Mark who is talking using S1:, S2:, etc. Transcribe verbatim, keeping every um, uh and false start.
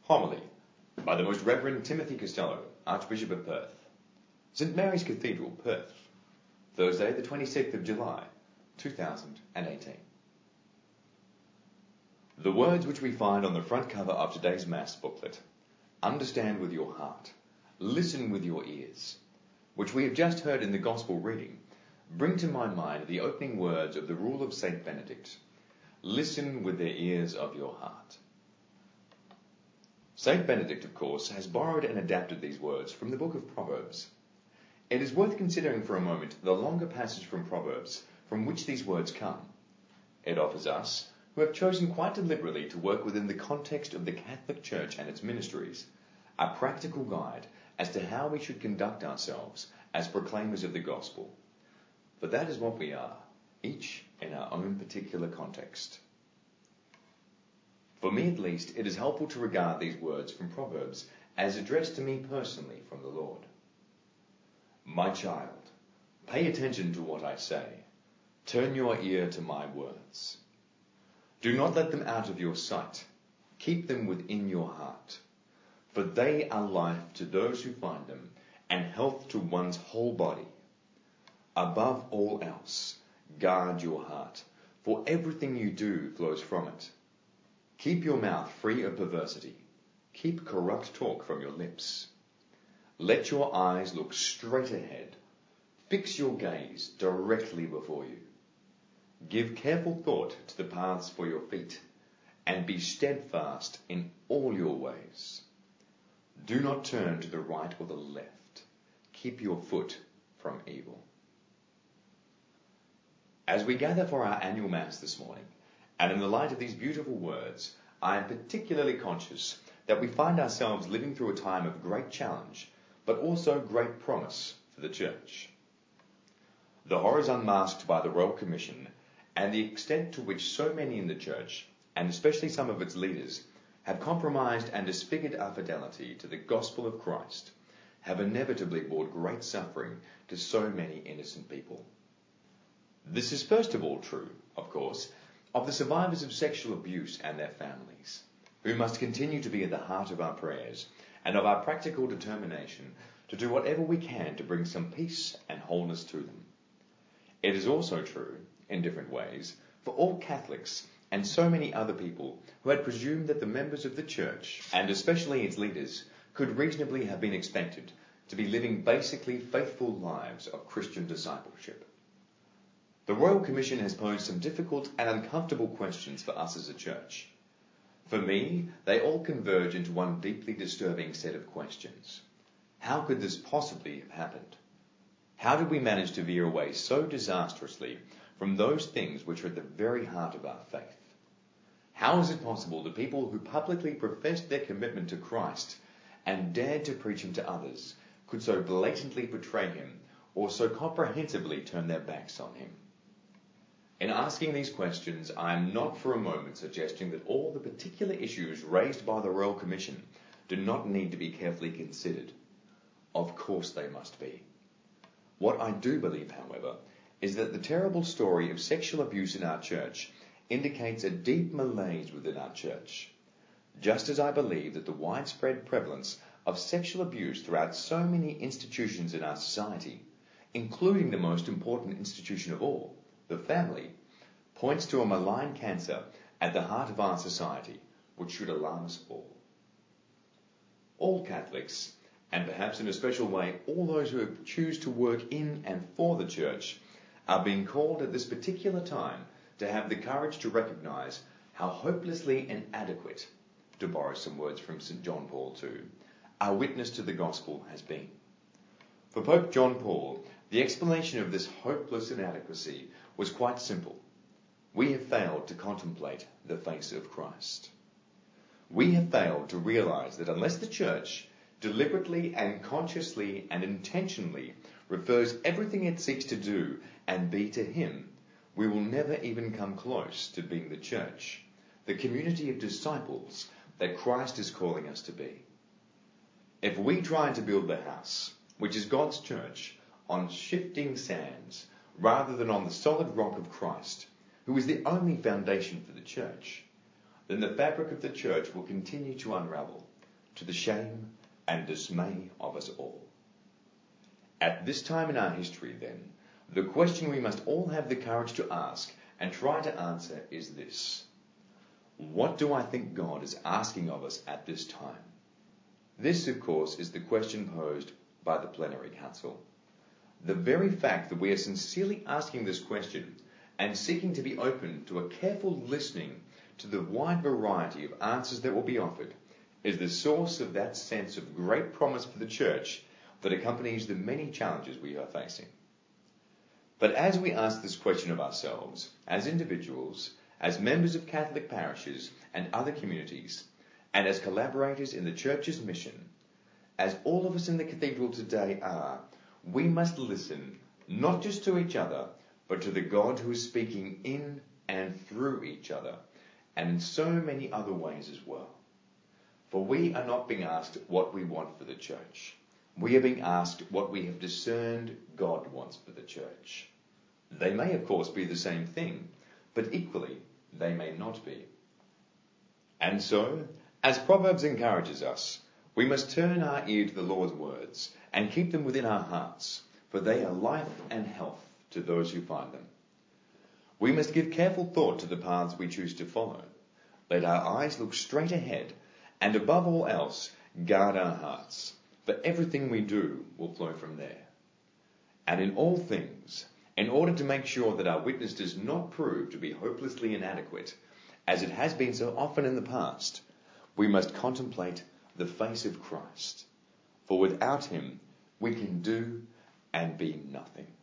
S1: Homily by the Most Reverend Timothy Costello, Archbishop of Perth. Saint Mary's Cathedral, Perth, Thursday the twenty-sixth of July, two thousand eighteen. The words which we find on the front cover of today's Mass booklet, "Understand with your heart, listen with your ears," which we have just heard in the Gospel reading, bring to my mind the opening words of the Rule of Saint Benedict, "Listen with the ears of your heart." Saint Benedict, of course, has borrowed and adapted these words from the book of Proverbs. It is worth considering for a moment the longer passage from Proverbs from which these words come. It offers us, who have chosen quite deliberately to work within the context of the Catholic Church and its ministries, a practical guide as to how we should conduct ourselves as proclaimers of the gospel. For that is what we are, each in our own particular context. For me at least, it is helpful to regard these words from Proverbs as addressed to me personally from the Lord. My child, pay attention to what I say. Turn your ear to my words. Do not let them out of your sight. Keep them within your heart. For they are life to those who find them, and health to one's whole body. Above all else, guard your heart, for everything you do flows from it. Keep your mouth free of perversity. Keep corrupt talk from your lips. Let your eyes look straight ahead. Fix your gaze directly before you. Give careful thought to the paths for your feet, and be steadfast in all your ways. Do not turn to the right or the left. Keep your foot from evil. As we gather for our annual Mass this morning, and in the light of these beautiful words, I am particularly conscious that we find ourselves living through a time of great challenge, but also great promise for the Church. The horrors unmasked by the Royal Commission and the extent to which so many in the Church, and especially some of its leaders, have compromised and disfigured our fidelity to the gospel of Christ, have inevitably brought great suffering to so many innocent people. This is first of all true, of course, of the survivors of sexual abuse and their families, who must continue to be at the heart of our prayers and of our practical determination to do whatever we can to bring some peace and wholeness to them. It is also true, in different ways, for all Catholics and so many other people who had presumed that the members of the Church, and especially its leaders, could reasonably have been expected to be living basically faithful lives of Christian discipleship. The Royal Commission has posed some difficult and uncomfortable questions for us as a Church. For me, they all converge into one deeply disturbing set of questions. How could this possibly have happened? How did we manage to veer away so disastrously from those things which are at the very heart of our faith? How is it possible that people who publicly professed their commitment to Christ and dared to preach him to others could so blatantly betray him or so comprehensively turn their backs on him? In asking these questions, I am not for a moment suggesting that all the particular issues raised by the Royal Commission do not need to be carefully considered. Of course they must be. What I do believe, however, is that the terrible story of sexual abuse in our Church indicates a deep malaise within our Church, just as I believe that the widespread prevalence of sexual abuse throughout so many institutions in our society, including the most important institution of all, the family, points to a malign cancer at the heart of our society, which should alarm us all. All Catholics, and perhaps in a special way all those who choose to work in and for the Church, are being called at this particular time to have the courage to recognise how hopelessly inadequate, to borrow some words from Saint John Paul the Second, our witness to the gospel has been. For Pope John Paul, the explanation of this hopeless inadequacy was quite simple. We have failed to contemplate the face of Christ. We have failed to realise that unless the Church deliberately and consciously and intentionally refers everything it seeks to do and be to him, we will never even come close to being the Church, the community of disciples that Christ is calling us to be. If we try to build the house, which is God's Church, on shifting sands rather than on the solid rock of Christ, who is the only foundation for the Church, then the fabric of the Church will continue to unravel, to the shame and dismay of us all. At this time in our history, then, the question we must all have the courage to ask and try to answer is this: what do I think God is asking of us at this time? This, of course, is the question posed by the Plenary Council. The very fact that we are sincerely asking this question and seeking to be open to a careful listening to the wide variety of answers that will be offered is the source of that sense of great promise for the Church that accompanies the many challenges we are facing. But as we ask this question of ourselves, as individuals, as members of Catholic parishes and other communities, and as collaborators in the Church's mission, as all of us in the cathedral today are, we must listen not just to each other, but to the God who is speaking in and through each other, and in so many other ways as well. For we are not being asked what we want for the Church. We are being asked what we have discerned God wants for the Church. They may, of course, be the same thing, but equally they may not be. And so, as Proverbs encourages us, we must turn our ear to the Lord's words and keep them within our hearts, for they are life and health to those who find them. We must give careful thought to the paths we choose to follow. Let our eyes look straight ahead, and above all else, guard our hearts, for everything we do will flow from there. And in all things, in order to make sure that our witness does not prove to be hopelessly inadequate, as it has been so often in the past, we must contemplate the face of Christ, for without him we can do and be nothing.